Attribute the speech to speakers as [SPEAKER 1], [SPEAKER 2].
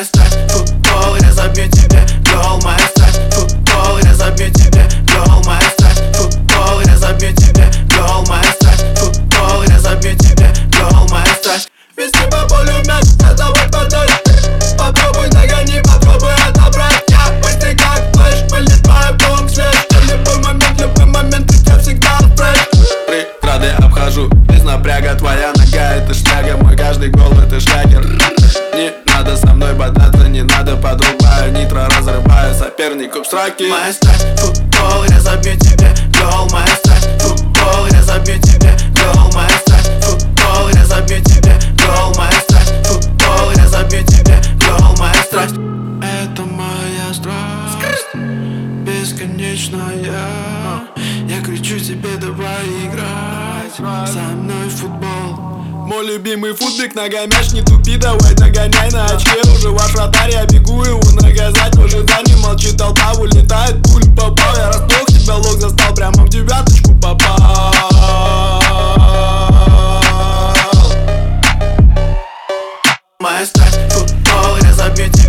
[SPEAKER 1] моя страсть, футбол, я забью тебе гол, моя страсть, футбол, я забью тебе гол, моя страсть, футбол, я забью тебе гол, моя страсть, футбол, я забью тебе гол, моя страсть. Вести по полю мяч, это вот подать. Попробуй догони, попробуй отобрать. Я быстрый как флеш, вылетаю полом свет. Любой момент, у тебя всегда фреш. Преграды обхожу, без напряга. Твоя нога это шляга, мой каждый гол это шлягер. Не надо со мной бодаться, не надо, подрубаю нитро, разрываю сопернику в строки. Моя страсть, футбол, я забью тебе гол, моя страсть, футбол, я забью тебе гол, моя страсть, футбол, я забью тебе гол, моя страсть, футбол, я забью тебе гол, моя страсть. Это моя страсть, бесконечная. Я кричу тебе, давай играть со мной в футбол. Мой любимый футбик, нога мяч, не тупи, давай догоняй на очке. Уже ваш вратарь, я бегу его наказать. В ожидании молчит толпа, вылетает пуль, попал. Я расплох, тебя лог застал, прямо в девяточку попал. Моя страсть, футбол, я забью тебя.